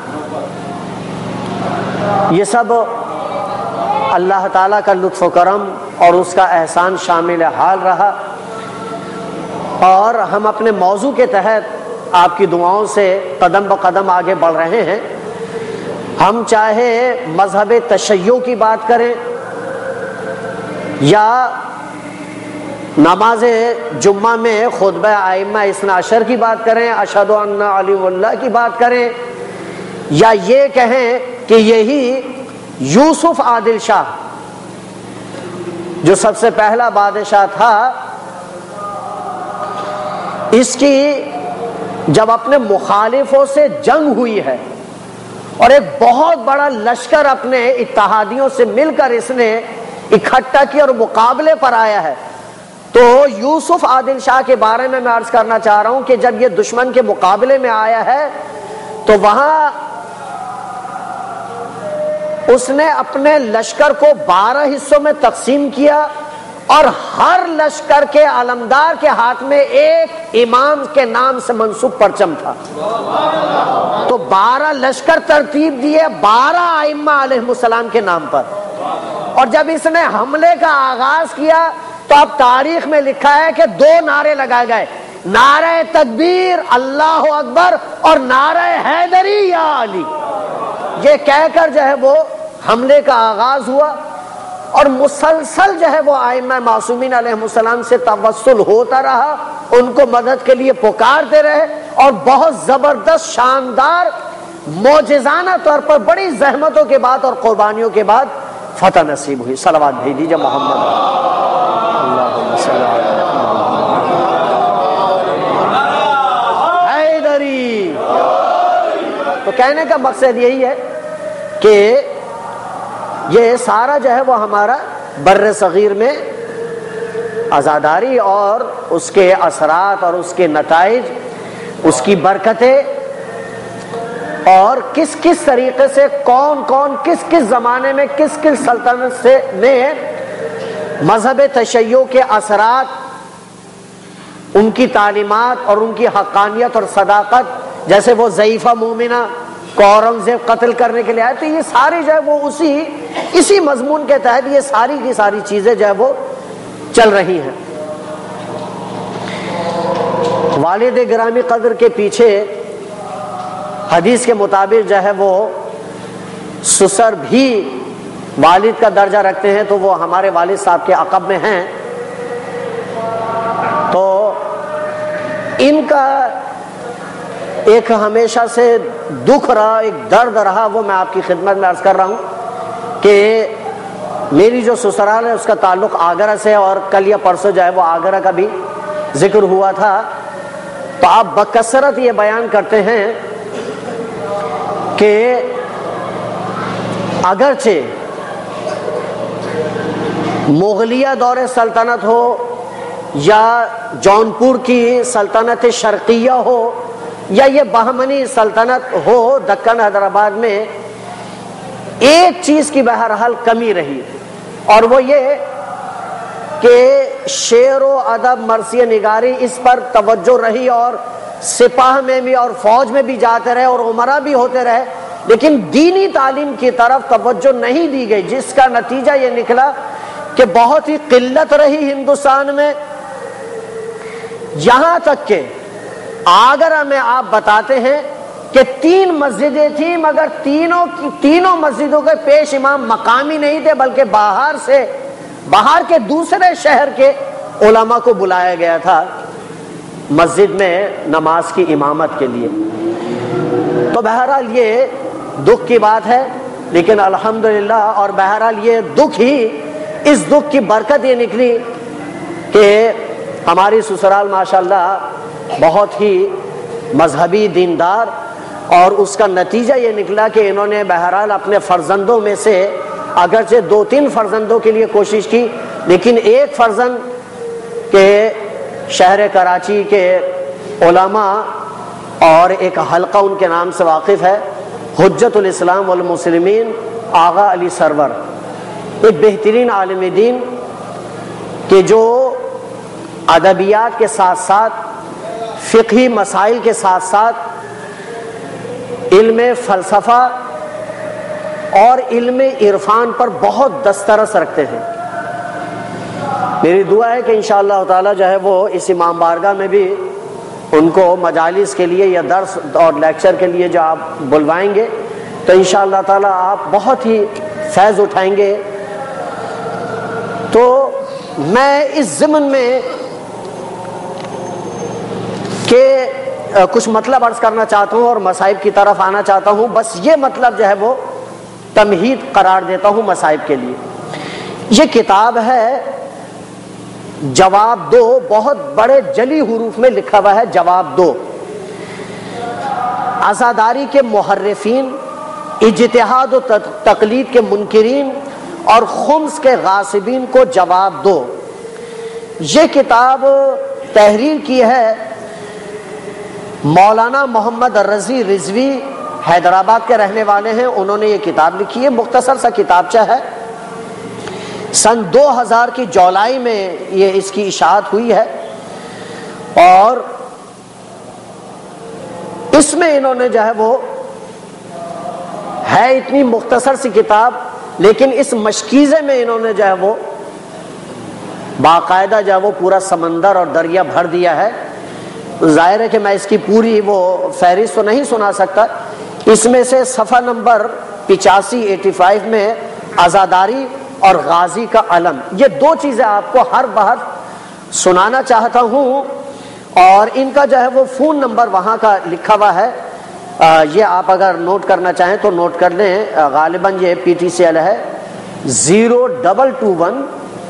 Speaker 2: یہ سب اللہ تعالیٰ کا لطف و کرم اور اس کا احسان شامل حال رہا. اور ہم اپنے موضوع کے تحت آپ کی دعاؤں سے قدم بقدم آگے بڑھ رہے ہیں. ہم چاہے مذہب تشیع کی بات کریں یا نماز جمعہ میں خطبہ ائمہ اثنا عشر کی بات کریں، اشہد ان علی اللہ کی بات کریں، یا یہ کہیں کہ یہی یوسف عادل شاہ جو سب سے پہلا بادشاہ تھا، اس کی جب اپنے مخالفوں سے جنگ ہوئی ہے اور ایک بہت بڑا لشکر اپنے اتحادیوں سے مل کر اس نے اکٹھا کیا اور مقابلے پر آیا ہے، تو یوسف عادل شاہ کے بارے میں میں عرض کرنا چاہ رہا ہوں کہ جب یہ دشمن کے مقابلے میں آیا ہے تو وہاں اس نے اپنے لشکر کو بارہ حصوں میں تقسیم کیا اور ہر لشکر کے علمدار کے ہاتھ میں ایک امام کے نام سے منسوب پرچم تھا. تو بارہ لشکر ترتیب دیے بارہ ائمہ علیہ السلام کے نام پر. اور جب اس نے حملے کا آغاز کیا تو اب تاریخ میں لکھا ہے کہ دو نعرے لگائے گئے، نعرہ تکبیر اللہ اکبر اور نعرہ حیدری یا علی. یہ کہہ کر جو ہے وہ حملے کا آغاز ہوا اور مسلسل جو ہے وہ ائمہ معصومین علیہ السلام سے توسل ہوتا رہا، ان کو مدد کے لیے پکارتے رہے اور بہت زبردست شاندار معجزانہ طور پر بڑی زحمتوں کے بعد اور قربانیوں کے بعد فتح نصیب ہوئی. صلوات بھیج دیجیے محمد. اللہم صلی علی حیدری. تو کہنے کا مقصد یہی ہے کہ یہ سارا جو ہے وہ ہمارا بر صغیر میں آزاداری اور اس کے اثرات اور اس کے نتائج، اس کی برکتیں، اور کس کس طریقے سے کون کون کس کس زمانے میں کس کس سلطنت سے نے مذہب تشیع کے اثرات، ان کی تعلیمات اور ان کی حقانیت اور صداقت، جیسے وہ ضعیفہ مومنہ کو اورنگزیب قتل کرنے کے لیے آئے، تو یہ ساری جو ہے وہ اسی اسی مضمون کے تحت یہ ساری کی ساری چیزیں جو ہے وہ چل رہی ہیں. والد گرامی قدر کے پیچھے حدیث کے مطابق جو ہے وہ سسر بھی والد کا درجہ رکھتے ہیں، تو وہ ہمارے والد صاحب کے عقب میں ہیں. تو ان کا ایک ہمیشہ سے دکھ رہا، ایک درد رہا، وہ میں آپ کی خدمت میں عرض کر رہا ہوں کہ میری جو سسرال ہے اس کا تعلق آگرہ سے، اور کل یا پرسوں جو ہے وہ آگرہ کا بھی ذکر ہوا تھا، تو آپ بکثرت یہ بیان کرتے ہیں کہ اگرچہ مغلیہ دور سلطنت ہو یا جونپور کی سلطنت شرقیہ ہو یا یہ بہمنی سلطنت ہو دکن حیدرآباد میں، ایک چیز کی بہرحال کمی رہی، اور وہ یہ کہ شعر و ادب مرثیہ نگاری اس پر توجہ رہی، اور سپاہ میں بھی اور فوج میں بھی جاتے رہے اور عمرہ بھی ہوتے رہے، لیکن دینی تعلیم کی طرف توجہ نہیں دی گئی، جس کا نتیجہ یہ نکلا کہ بہت ہی قلت رہی ہندوستان میں، یہاں تک کہ آگرہ میں آپ بتاتے ہیں کہ تین مسجدیں تھیں، مگر تینوں کی تینوں مسجدوں کے پیش امام مقامی نہیں تھے، بلکہ باہر سے باہر کے دوسرے شہر کے علماء کو بلایا گیا تھا مسجد میں نماز کی امامت کے لیے۔ تو بہرحال یہ دکھ کی بات ہے، لیکن الحمدللہ، اور بہرحال یہ دکھ ہی، اس دکھ کی برکت یہ نکلی کہ ہماری سسرال ماشاءاللہ بہت ہی مذہبی دیندار، اور اس کا نتیجہ یہ نکلا کہ انہوں نے بہرحال اپنے فرزندوں میں سے اگرچہ دو تین فرزندوں کے لیے کوشش کی، لیکن ایک فرزند کے شہر کراچی کے علماء اور ایک حلقہ ان کے نام سے واقف ہے، حجت الاسلام والمسلمین آغا علی سرور، ایک بہترین عالم دین کہ جو ادبیات کے ساتھ ساتھ فقہی مسائل کے ساتھ ساتھ علم فلسفہ اور علم عرفان پر بہت دسترس رکھتے ہیں۔ میری دعا ہے کہ انشاءاللہ تعالی جو ہے وہ اس امام بارگاہ میں بھی ان کو مجالس کے لیے یا درس اور لیکچر کے لیے جو آپ بلوائیں گے تو انشاءاللہ تعالی آپ بہت ہی فیض اٹھائیں گے۔ تو میں اس ضمن میں کہ کچھ مطلب عرض کرنا چاہتا ہوں اور مصائب کی طرف آنا چاہتا ہوں، بس یہ مطلب جو ہے وہ تمہید قرار دیتا ہوں مصائب کے لیے۔ یہ کتاب ہے جواب دو، بہت بڑے جلی حروف میں لکھا ہوا ہے جواب دو، عزاداری کے محرفین، اجتہاد و تقلید کے منکرین اور خمس کے غاصبین کو جواب دو۔ یہ کتاب تحریر کی ہے مولانا محمد رضی رضوی، حیدرآباد کے رہنے والے ہیں، انہوں نے یہ کتاب لکھی ہے، مختصر سا کتابچہ ہے، سن دو ہزار کی جولائی میں یہ اس کی اشاعت ہوئی ہے، اور اس میں انہوں نے جو ہے وہ ہے اتنی مختصر سی کتاب، لیکن اس مشکیزے میں انہوں نے جو ہے وہ باقاعدہ جو ہے وہ پورا سمندر اور دریا بھر دیا ہے۔ ظاہر ہے کہ میں اس کی پوری وہ فہرست تو نہیں سنا سکتا، اس میں سے صفحہ نمبر پچاسی ایٹی فائیو میں عزاداری اور غازی کا علم، یہ دو چیزیں آپ کو ہر بار سنانا چاہتا ہوں، اور ان کا جو ہے وہ فون نمبر وہاں کا لکھا ہوا ہے، یہ آپ اگر نوٹ کرنا چاہیں تو نوٹ کر لیں، غالباً یہ پی ٹی سی ایل ہے، zero double two one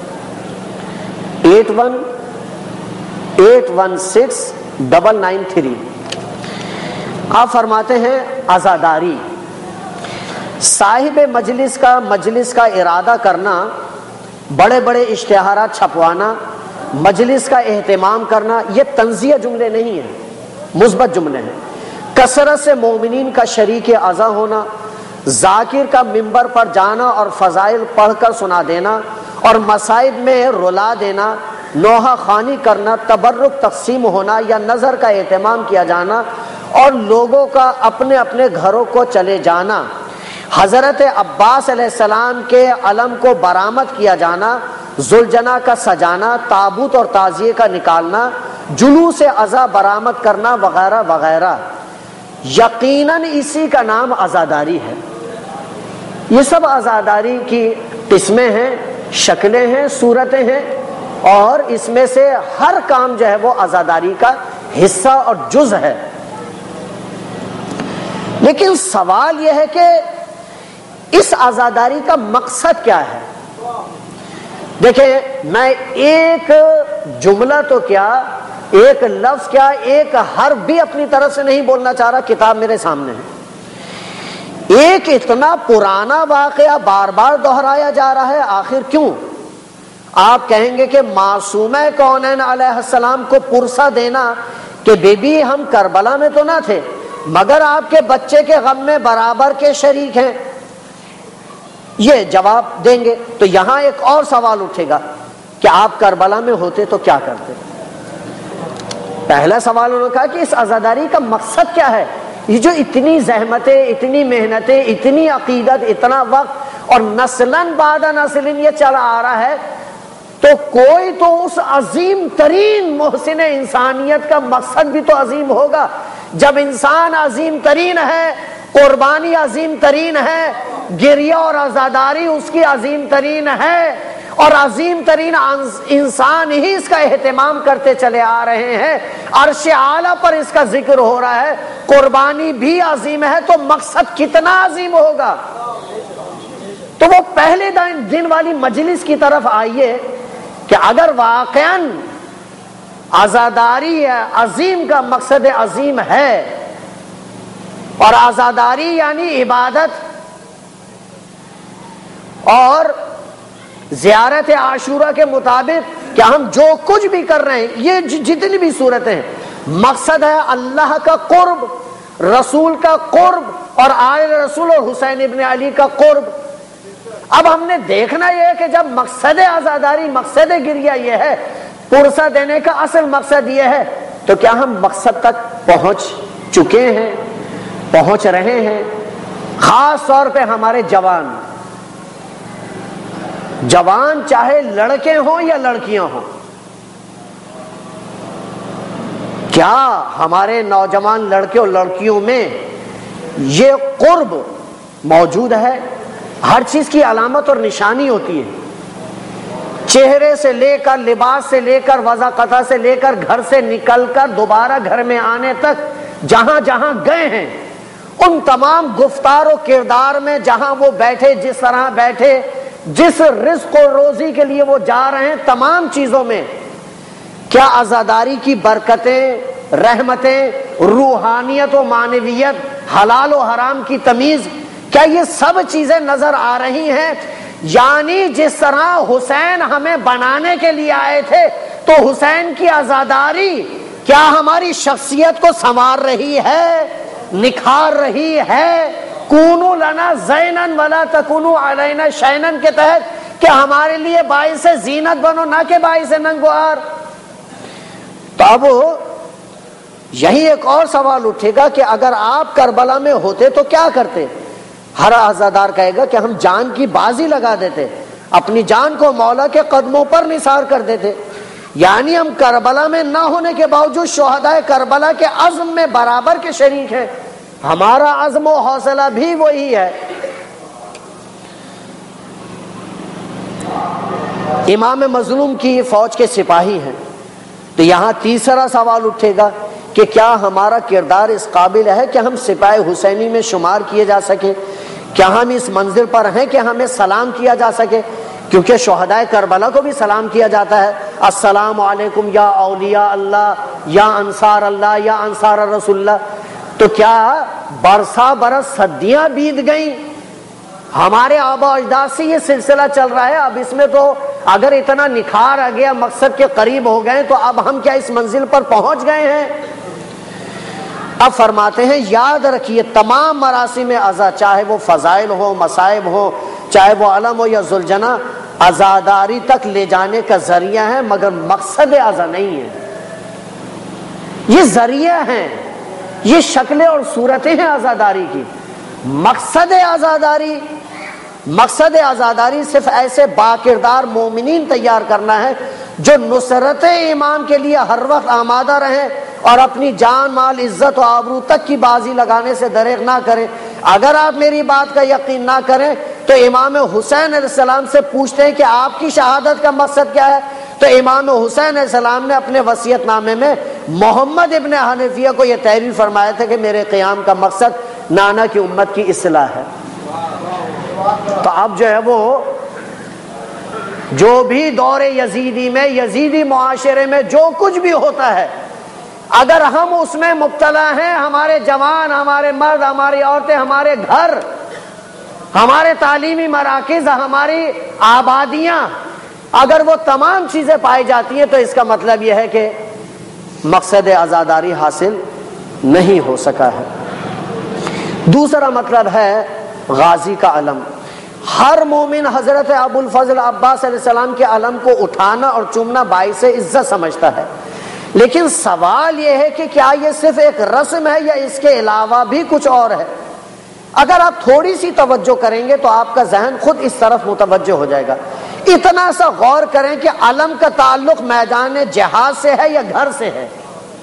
Speaker 2: eight one eight one six double nine three. آپ فرماتے ہیں عزاداری، صاحب مجلس کا مجلس کا ارادہ کرنا، بڑے بڑے اشتہارات چھپوانا، مجلس کا اہتمام کرنا، یہ طنزیہ جملے نہیں ہیں، مثبت جملے ہیں۔ کثرت سے مومنین کا شریک اعضا ہونا، ذاکر کا منبر پر جانا اور فضائل پڑھ کر سنا دینا اور مصائب میں رلا دینا، نوحہ خوانی کرنا، تبرک تقسیم ہونا یا نظر کا اہتمام کیا جانا اور لوگوں کا اپنے اپنے گھروں کو چلے جانا، حضرت عباس علیہ السلام کے علم کو برآمد کیا جانا، ذوالجناح کا سجانا، تابوت اور تعزیے کا نکالنا، جلوس عزا برآمد کرنا وغیرہ وغیرہ، یقیناً اسی کا نام عزاداری ہے۔ یہ سب عزاداری کی قسمیں ہیں، شکلیں ہیں، صورتیں ہیں، اور اس میں سے ہر کام جو ہے وہ عزاداری کا حصہ اور جز ہے۔ لیکن سوال یہ ہے کہ اس عزاداری کا مقصد کیا ہے؟ دیکھیں، میں ایک جملہ تو کیا، ایک لفظ کیا، ایک حرف بھی اپنی طرف سے نہیں بولنا چاہ رہا، کتاب میرے سامنے ہے۔ ایک اتنا پرانا واقعہ بار بار دہرایا جا رہا ہے، آخر کیوں؟ آپ کہیں گے کہ معصومہ کونین علیہ السلام کو پرسہ دینا کہ بی بی ہم کربلا میں تو نہ تھے مگر آپ کے بچے کے غم میں برابر کے شریک ہیں، یہ جواب دیں گے۔ تو یہاں ایک اور سوال اٹھے گا کہ آپ کربلا میں ہوتے تو کیا کرتے؟ پہلا سوال انہوں نے کہا کہ اس عزاداری کا مقصد کیا ہے؟ یہ جو اتنی زحمتیں، اتنی محنتیں، اتنی عقیدت، اتنا وقت اور نسلاً بعد نسلن یہ چلا آ رہا ہے، تو کوئی تو اس عظیم ترین محسن انسانیت کا مقصد بھی تو عظیم ہوگا۔ جب انسان عظیم ترین ہے، قربانی عظیم ترین ہے، گریہ اور عزاداری اس کی عظیم ترین ہے، اور عظیم ترین انسان ہی اس کا اہتمام کرتے چلے آ رہے ہیں، عرش اعلیٰ پر اس کا ذکر ہو رہا ہے، قربانی بھی عظیم ہے، تو مقصد کتنا عظیم ہوگا۔ تو وہ پہلے دن والی مجلس کی طرف آئیے کہ اگر واقعاً عزاداری عظیم کا مقصد عظیم ہے، اور عزاداری یعنی عبادت اور زیارت عاشورہ کے مطابق کہ ہم جو کچھ بھی کر رہے ہیں، یہ جتنی بھی صورتیں ہیں، مقصد ہے اللہ کا قرب، رسول کا قرب، اور آل رسول اور حسین ابن علی کا قرب۔ اب ہم نے دیکھنا یہ ہے کہ جب مقصد عزاداری، مقصد گریہ یہ ہے، پرسہ دینے کا اصل مقصد یہ ہے، تو کیا ہم مقصد تک پہنچ چکے ہیں، پہنچ رہے ہیں؟ خاص طور پہ ہمارے جوان جوان چاہے لڑکے ہوں یا لڑکیاں ہوں، کیا ہمارے نوجوان لڑکے اور لڑکیوں میں یہ قرب موجود ہے؟ ہر چیز کی علامت اور نشانی ہوتی ہے، چہرے سے لے کر، لباس سے لے کر، وضاقتہ سے لے کر، گھر سے نکل کر دوبارہ گھر میں آنے تک جہاں جہاں گئے ہیں، ان تمام گفتار و کردار میں، جہاں وہ بیٹھے، جس طرح بیٹھے، جس رزق و روزی کے لیے وہ جا رہے ہیں، تمام چیزوں میں کیا عزاداری کی برکتیں، رحمتیں، روحانیت و معنویت، حلال و حرام کی تمیز، کیا یہ سب چیزیں نظر آ رہی ہیں؟ یعنی جس طرح حسین ہمیں بنانے کے لیے آئے تھے، تو حسین کی عزاداری کیا ہماری شخصیت کو سنوار رہی ہے، نکھار رہی ہے؟ کونوا لنا زینا ولا تکونوا علینا شینا کے تحت کہ ہمارے لیے باعث زینت بنو، نہ کہ باعث ننگوار۔ تو اب یہی ایک اور سوال اٹھے گا کہ اگر آپ کربلا میں ہوتے تو کیا کرتے؟ ہر عزادار کہے گا کہ ہم جان کی بازی لگا دیتے، اپنی جان کو مولا کے قدموں پر نثار کر دیتے۔ یعنی ہم کربلا میں نہ ہونے کے باوجود شہداء کربلا کے عزم میں برابر کے شریک ہیں، ہمارا عزم و حوصلہ بھی وہی ہے۔ امام مظلوم کی فوج کے سپاہی ہیں، تو یہاں تیسرا سوال اٹھے گا کہ کیا ہمارا کردار اس قابل ہے کہ ہم سپاہی حسینی میں شمار کیے جا سکے؟ کیا ہم اس منزل پر ہیں کہ ہمیں سلام کیا جا سکے؟ کیونکہ شہداء کربلا کو بھی سلام کیا جاتا ہے، السلام علیکم یا اولیاء اللہ، یا انصار اللہ، یا انصار رسول اللہ۔ تو کیا برسا برس صدیاں بیت گئیں، ہمارے آبا اجداد سے یہ سلسلہ چل رہا ہے، اب اس میں تو اگر اتنا نکھار آ گیا، مقصد کے قریب ہو گئے، تو اب ہم کیا اس منزل پر پہنچ گئے ہیں؟ اب فرماتے ہیں یاد رکھیے تمام مراسم عزا، چاہے وہ فضائل ہو، مصائب ہو، چاہے وہ علم ہو یا ذوالجناح، عزاداری تک لے جانے کا ذریعہ ہے، مگر مقصد عزا نہیں ہے۔ یہ ذریعہ ہیں، یہ شکلیں اور صورتیں ہیں عزاداری کی۔ مقصد عزاداری مقصد عزاداری صرف ایسے باکردار مومنین تیار کرنا ہے جو نصرت امام کے لیے ہر وقت آمادہ رہیں اور اپنی جان، مال، عزت و آبرو تک کی بازی لگانے سے دریغ نہ کریں۔ اگر آپ میری بات کا یقین نہ کریں تو امام حسین علیہ السلام سے پوچھتے ہیں کہ آپ کی شہادت کا مقصد کیا ہے، تو امام حسین علیہ السلام نے اپنے وصیت نامے میں محمد ابن حنفیہ کو یہ تحریر فرمایا تھا کہ میرے قیام کا مقصد نانا کی امت کی اصلاح ہے۔ تو اب جو ہے وہ جو بھی دور یزیدی میں، یزیدی معاشرے میں جو کچھ بھی ہوتا ہے، اگر ہم اس میں مبتلا ہیں، ہمارے جوان، ہمارے مرد، ہماری عورتیں، ہمارے گھر، ہمارے تعلیمی مراکز، ہماری آبادیاں، اگر وہ تمام چیزیں پائی جاتی ہیں تو اس کا مطلب یہ ہے کہ مقصد عزاداری حاصل نہیں ہو سکا ہے۔ دوسرا مطلب ہے غازی کا علم۔ ہر مومن حضرت ابو الفضل عباس علیہ السلام کے علم کو اٹھانا اور چومنا باعث عزت سمجھتا ہے، لیکن سوال یہ ہے کہ کیا یہ صرف ایک رسم ہے یا اس کے علاوہ بھی کچھ اور ہے؟ اگر آپ تھوڑی سی توجہ کریں گے تو آپ کا ذہن خود اس طرف متوجہ ہو جائے گا۔ اتنا سا غور کریں کہ علم کا تعلق میدان جہاد سے ہے یا گھر سے ہے؟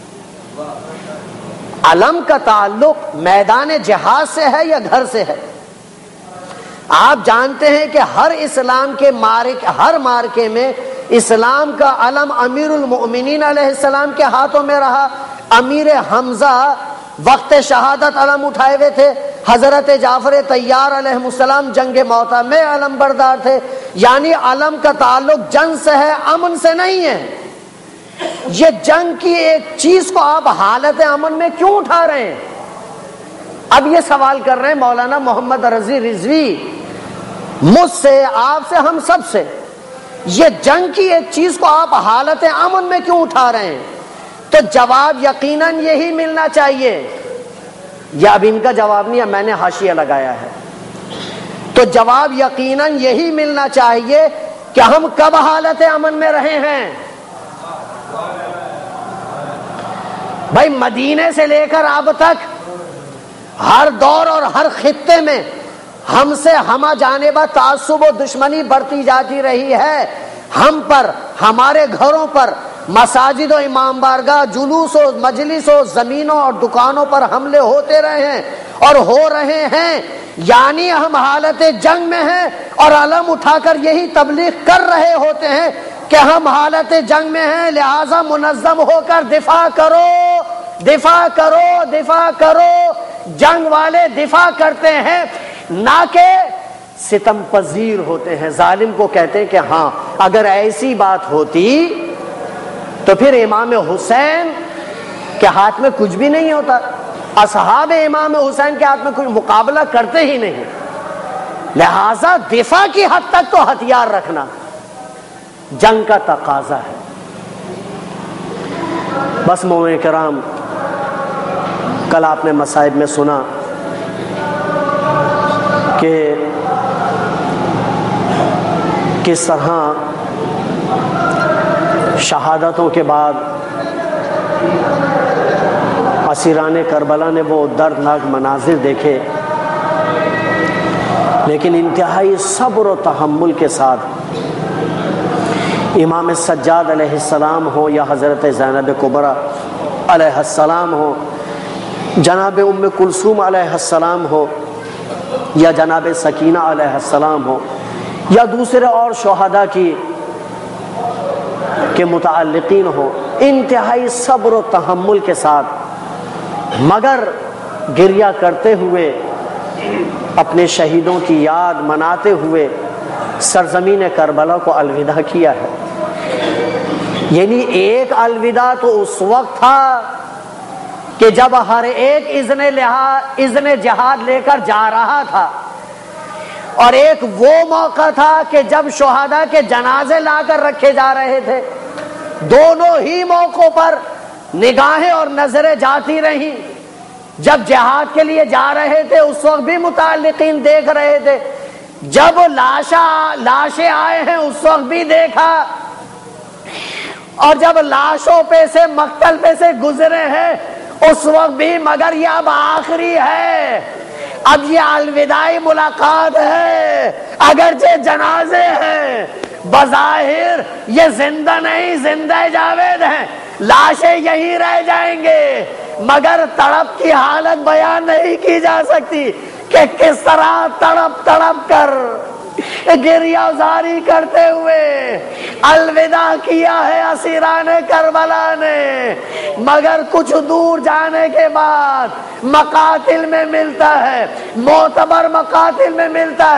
Speaker 2: علم کا تعلق میدان جہاد سے ہے یا گھر سے ہے؟ آپ جانتے ہیں کہ ہر اسلام کے مارک ہر مارکے میں اسلام کا علم امیر المؤمنین علیہ السلام کے ہاتھوں میں رہا۔ امیر حمزہ وقت شہادت علم اٹھائے ہوئے تھے، حضرت جعفر طیار علیہ السلام جنگ موتا میں علم بردار تھے۔ یعنی علم کا تعلق جنگ سے ہے، امن سے نہیں ہے۔ یہ جنگ کی ایک چیز کو آپ حالت امن میں کیوں اٹھا رہے ہیں؟ اب یہ سوال کر رہے ہیں مولانا محمد رضی رضوی مجھ سے، آپ سے، ہم سب سے، یہ جنگ کی ایک چیز کو آپ حالت امن میں کیوں اٹھا رہے ہیں؟ تو جواب یقیناً یہی ملنا چاہیے، یا اب ان کا جواب نہیں ہے، میں نے حاشیہ لگایا ہے۔ تو جواب یقیناً یہی ملنا چاہیے کہ ہم کب حالت امن میں رہے ہیں؟ بھائی مدینے سے لے کر اب تک ہر دور اور ہر خطے میں ہم سے ہمہ جانبہ تعصب و دشمنی بڑھتی جاتی رہی ہے۔ ہم پر، ہمارے گھروں پر، مساجد و امام بارگاہ، جلوس و مجلس و زمینوں اور دکانوں پر حملے ہوتے رہے ہیں اور ہو رہے ہیں، یعنی ہم حالت جنگ میں ہیں اور علم اٹھا کر یہی تبلیغ کر رہے ہوتے ہیں کہ ہم حالت جنگ میں ہیں، لہذا منظم ہو کر دفاع کرو، دفاع کرو، دفاع کرو۔ جنگ والے دفاع کرتے ہیں، نہ کہ ستم پذیر ہوتے ہیں۔ ظالم کو کہتے ہیں کہ ہاں اگر ایسی بات ہوتی تو پھر امام حسین کے ہاتھ میں کچھ بھی نہیں ہوتا، اصحاب امام حسین کے ہاتھ میں کوئی مقابلہ کرتے ہی نہیں، لہذا دفاع کی حد تک تو ہتھیار رکھنا جنگ کا تقاضا ہے۔ بس مومنین کرام، کل آپ نے مصائب میں سنا کہ کس طرح شہادتوں کے بعد اسیران کربلا نے وہ دردناک مناظر دیکھے، لیکن انتہائی صبر و تحمل کے ساتھ امام سجاد علیہ السلام ہو یا حضرت زینب کبریٰ علیہ السلام ہو، جناب ام کلثوم علیہ السلام ہو یا جناب سکینہ علیہ السلام ہو یا دوسرے اور شہداء کی کے متعلقین ہو، انتہائی صبر و تحمل کے ساتھ مگر گریہ کرتے ہوئے اپنے شہیدوں کی یاد مناتے ہوئے سرزمین کربلا کو الوداع کیا ہے۔ یعنی ایک الوداع تو اس وقت تھا کہ جب ہر ایک اذن لحاظ اذن جہاد لے کر جا رہا تھا، اور ایک وہ موقع تھا کہ جب شہداء کے جنازے لا کر رکھے جا رہے تھے۔ دونوں ہی موقعوں پر نگاہیں اور نظریں جاتی رہیں۔ جب جہاد کے لیے جا رہے تھے اس وقت بھی متعلقین دیکھ رہے تھے، جب لاشا لاشیں آئے ہیں اس وقت بھی دیکھا، اور جب لاشوں پہ سے مقتل پہ سے گزرے ہیں اس وقت بھی، مگر یہ اب آخری ہے، اب یہ الوداعی ملاقات ہے۔ اگرچہ جنازے ہیں، بظاہر یہ زندہ نہیں، زندہ جاوید ہیں، لاشیں یہی رہ جائیں گے، مگر تڑپ کی حالت بیان نہیں کی جا سکتی کہ کس طرح تڑپ تڑپ کر گریہ زاری کرتے ہوئے الوداع کیا ہے اسیران کربلا نے۔ مگر کچھ دور جانے کے بعد مقاتل میں ملتا ہے، معتبر مقاتل میں ملتا ہے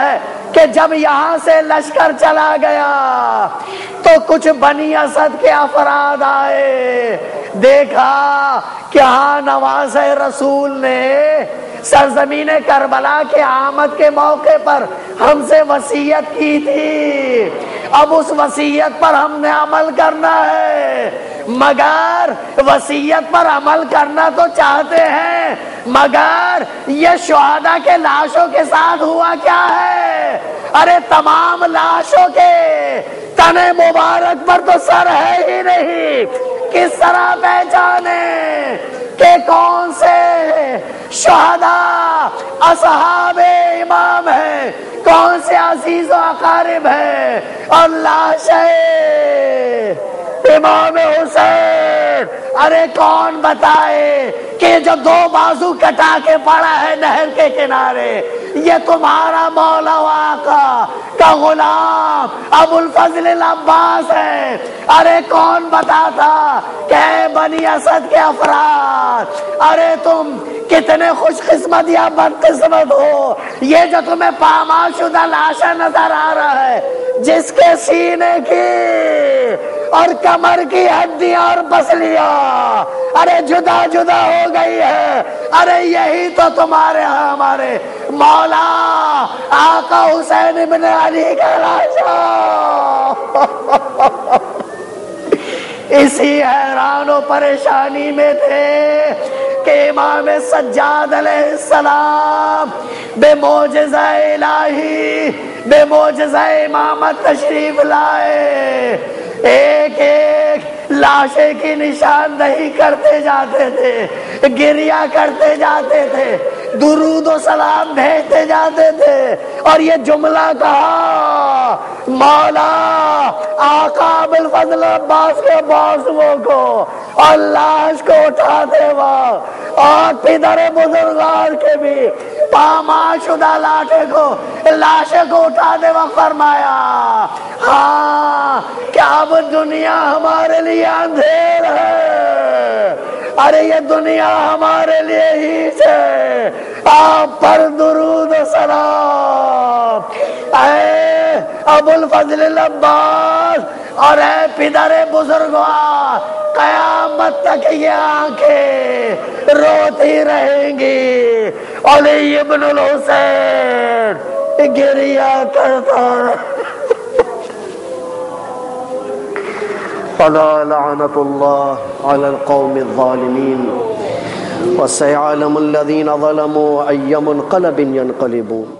Speaker 2: کہ جب یہاں سے لشکر چلا گیا تو کچھ بنی اسد کے افراد آئے، دیکھا کہ ہاں نواز رسول نے سرزمین کربلا کے آمد کے موقع پر ہم سے وصیت کی تھی، اب اس وصیت پر ہم نے عمل کرنا ہے، مگر وصیت پر عمل کرنا تو چاہتے ہیں، مگر یہ شہداء کے لاشوں کے ساتھ ہوا کیا ہے؟ ارے تمام لاشوں کے تن مبارک پر تو سر ہے ہی نہیں، کس طرح پہچانے کہ کون سے شہداء اصحاب امام ہیں، کون سے عزیز و اقارب ہیں؟ اور لاشیں امام حسین، ارے کون بتائے کہ جو دو بازو کٹا کے پڑا ہے نہر کے کنارے، یہ تمہارا مولا و آقا کا غلام ابو الفضل العباس ہے؟ ارے کون بتاتا کہ اے بنی اسد کے افراد، ارے تم کتنے خوش قسمت یا بد قسمت ہو، یہ جو تمہیں پامال شدہ لاشا نظر آ رہا ہے، جس کے سینے کی اور کمر کی ہڈیاں اور پسلیاں ارے جدا جدا ہو گئی ہے، ارے یہی تو تمہارے ہاں ہمارے مولا آقا حسین ابن علی کا لاشا۔ اسی حیران و پریشانی میں تھے کہ امام سجاد علیہ السلام بے معجزہ الہی، بے معجزہ امامت تشریف لائے، ایک ایک لاشے کی نشاندہی کرتے جاتے تھے، گریہ کرتے جاتے تھے، درود و سلام بھیجتے جاتے تھے، اور یہ جملہ کہا مولا آقا ابو الفضل عباس کے بازوؤں کو اور لاش کو اٹھاتے وقت اور پدر بزرگار کے بھی پامال شدہ لاٹے کو لاشے کو اٹھاتے وقت فرمایا ہاں کیا اب دنیا ہمارے لیے اندھیر ہے، ارے یہ دنیا ہمارے لیے ہی ہے، آپ پر درود و سلام اے ابو الفضل العباس اور اے پدر بزرگوار، قیامت تک یہ آنکھیں روتی رہیں گی، علی ابن الحسین گریہ کرتا فلا لعنت اللہ علی القوم الظالمین وسيعلم الذين ظلموا أي منقلب ينقلبون۔